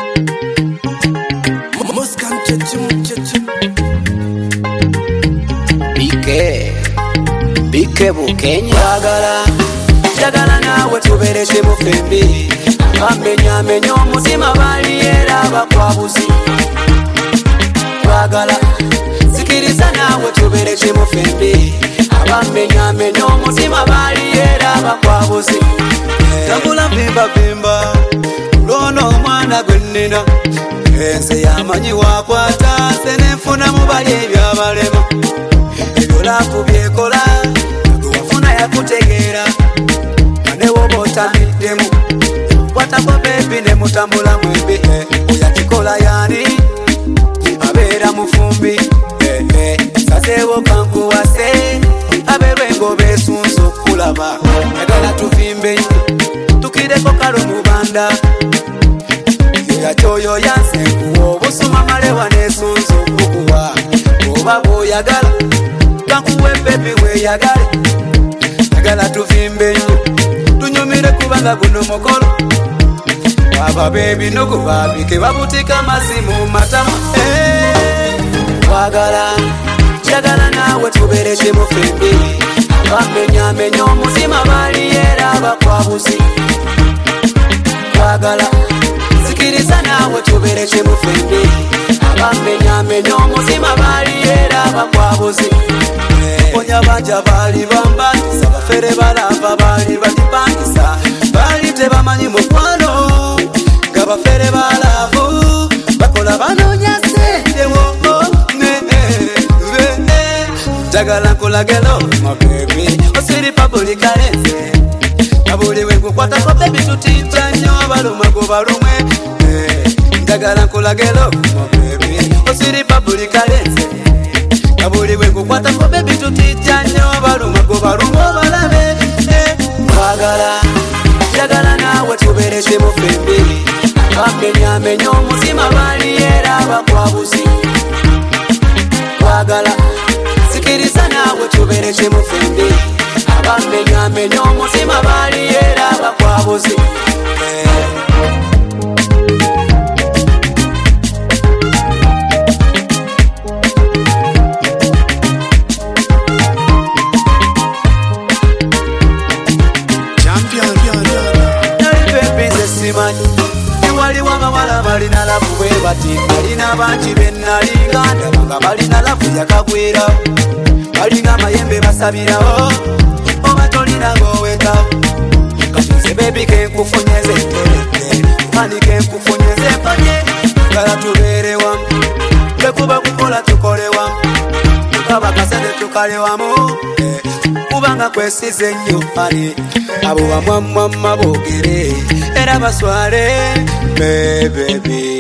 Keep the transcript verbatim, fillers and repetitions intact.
Bike Bike Bukenya Wagala Jagala nawe tubereshe mufembi Bamenya menyo muzima bali era bakwabuzi Wagala Sikiriza nawe tubereshe mufembi Bamenya menyo muzima bali era bakwabuzi Tambula vimba vimba Lono mwana gwenina Enze yamanyi wakwata senefuna mubali ebyabalema Ebyolafu byekola wafuna yakutegeera Kanewo botamiddemu Watako bebi ne mutambula mwembi Oyatikola yani abeera mufumbi Sasewo kankuwase aberwengo besunso okulaba Nagala tuvimbe tukireko kalo mubanda Yachoyo yansenkuwa obusuma malewa nesunso okukuwa Oba bwoyagala kankuwe bebi weyagale Nagala tuvimbe tunyumire kubanga guno mukolo Baba bebi nokubabike babutika masimu matama Wagala Jagala nawe tubereshe mufembi Bamenya menyo muzima bali era bakwabuzi Wagala Sikiriza nawe tubereshe mufembi Bamenya menyo muzima bali era bakwabuzi Onya banja bali bambangisa bafere balava bali batipangisa Bali tebamanyi mukwano Gabafere balavu bakola banonya sente wo Jagala nkulagelo my baby Osiri pabuli kalenze Kabuli wengu kwata kwa baby tutija nyo Baluma kubalumwe Jagala nkulagelo my baby Osiri pabuli kalenze Kabuli wengu kwata kwa baby tutija nyo Baluma kubalumwe balabe Wagala Jagala nawe tubereshe mufembi Bamenya menyo muzima bali era bakwabuzi Wagala Sikiriza nawe tubereshe mufembi Bamenya menyo muzima bali era bakwabuzi Waliwo abawala balina lafu bwe bati balina bangi bennalinga ndabanga balina lafu yakagwera balinga amayembe basabirawo oba tolina ng'owetawo kati nze bebi kenkufunyeze nterete mani kenkufunyeze mpanye gala tubeere wamu bekuba kukola tukole wamu tukaba kasente tukale wamu kubanga kwesize nnyo mani abo bamwamwamma boogere era baswale baby